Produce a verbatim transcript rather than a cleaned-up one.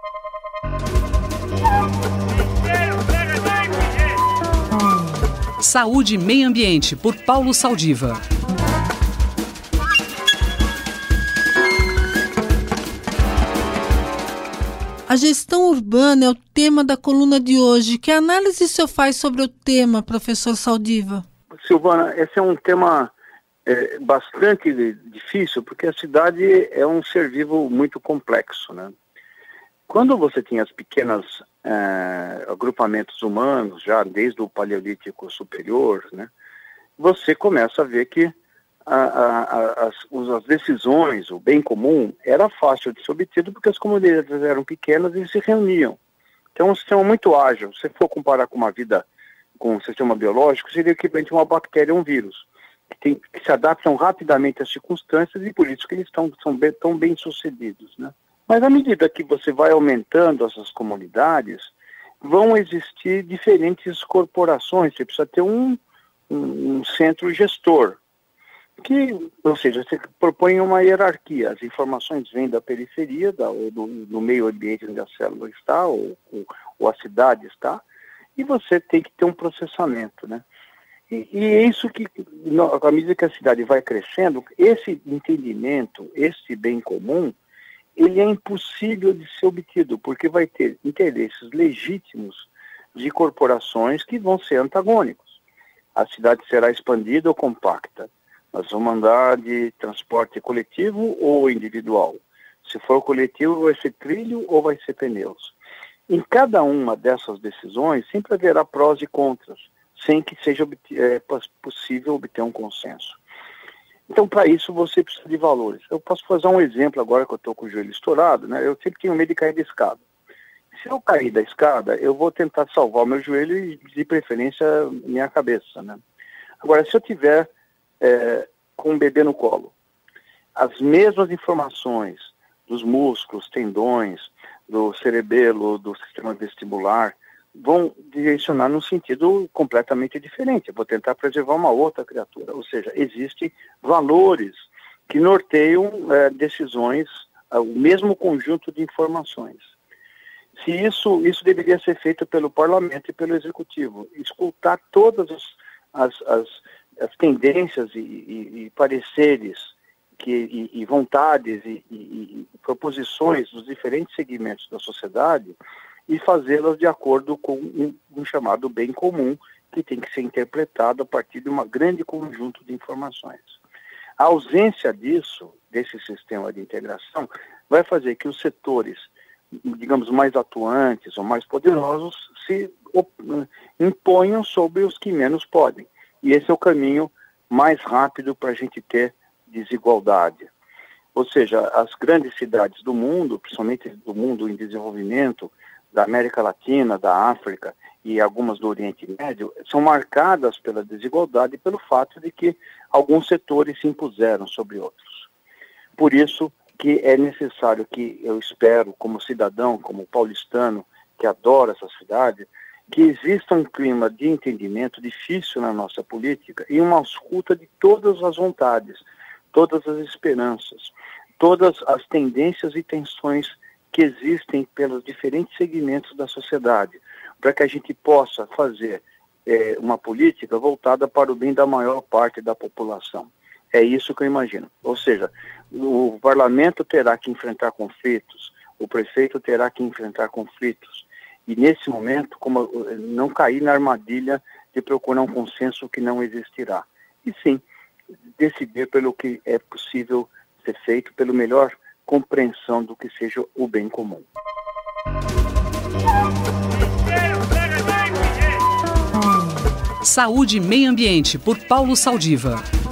Saúde e Meio Ambiente, por Paulo Saldiva. A gestão urbana é o tema da coluna de hoje. Que análise o senhor faz sobre o tema, professor Saldiva? Silvana, esse é um tema é, bastante difícil, porque a cidade é um ser vivo muito complexo, né? Quando você tinha as pequenas é, agrupamentos humanos, já desde o Paleolítico Superior, né, você começa a ver que a, a, a, as, as decisões, o bem comum, era fácil de ser obtido porque as comunidades eram pequenas e se reuniam. Então é um sistema muito ágil. Se for comparar com uma vida, com um sistema biológico, seria equivalente a uma bactéria ou um vírus, que, tem, que se adaptam rapidamente às circunstâncias e por isso que eles tão, são bem, tão bem sucedidos, né? Mas à medida que você vai aumentando essas comunidades, vão existir diferentes corporações. Você precisa ter um, um, um centro gestor, que, ou seja, você propõe uma hierarquia. As informações vêm da periferia, da, ou do, do meio ambiente onde a célula está, ou, ou, ou a cidade está, e você tem que ter um processamento, né? E, e é isso que, à medida que a cidade vai crescendo, esse entendimento, esse bem comum, ele é impossível de ser obtido, porque vai ter interesses legítimos de corporações que vão ser antagônicos. A cidade será expandida ou compacta. Nós vamos andar de transporte coletivo ou individual. Se for coletivo, vai ser trilho ou vai ser pneus. Em cada uma dessas decisões, sempre haverá prós e contras, sem que seja é, possível obter um consenso. Então, para isso, você precisa de valores. Eu posso fazer um exemplo agora que eu estou com o joelho estourado, né? Eu sempre tenho medo de cair da escada. Se eu cair da escada, eu vou tentar salvar o meu joelho e, de preferência, minha cabeça, né? Agora, se eu tiver é, com um bebê no colo, as mesmas informações dos músculos, tendões, do cerebelo, do sistema vestibular, vão direcionar num sentido completamente diferente. Eu vou tentar preservar uma outra criatura. Ou seja, existem valores que norteiam é, decisões, é, o mesmo conjunto de informações. Se isso, isso deveria ser feito pelo parlamento e pelo executivo, escutar todas as, as, as, as tendências e, e, e pareceres que, e, e vontades e, e, e proposições dos diferentes segmentos da sociedade e fazê-las de acordo com um, um chamado bem comum, que tem que ser interpretado a partir de um grande conjunto de informações. A ausência disso, desse sistema de integração, vai fazer que os setores, digamos, mais atuantes ou mais poderosos se imponham sobre os que menos podem. E esse é o caminho mais rápido para a gente ter desigualdade. Ou seja, as grandes cidades do mundo, principalmente do mundo em desenvolvimento, da América Latina, da África e algumas do Oriente Médio, são marcadas pela desigualdade e pelo fato de que alguns setores se impuseram sobre outros. Por isso que é necessário que, eu espero, como cidadão, como paulistano, que adora essa cidade, que exista um clima de entendimento difícil na nossa política e uma escuta de todas as vontades, todas as esperanças, todas as tendências e tensões que existem pelos diferentes segmentos da sociedade, para que a gente possa fazer é, uma política voltada para o bem da maior parte da população. É isso que eu imagino. Ou seja, o parlamento terá que enfrentar conflitos, o prefeito terá que enfrentar conflitos, e nesse momento, como não cair na armadilha de procurar um consenso que não existirá. E sim, decidir pelo que é possível ser feito, pelo melhor compreensão do que seja o bem comum. Saúde e Meio Ambiente, por Paulo Saldiva.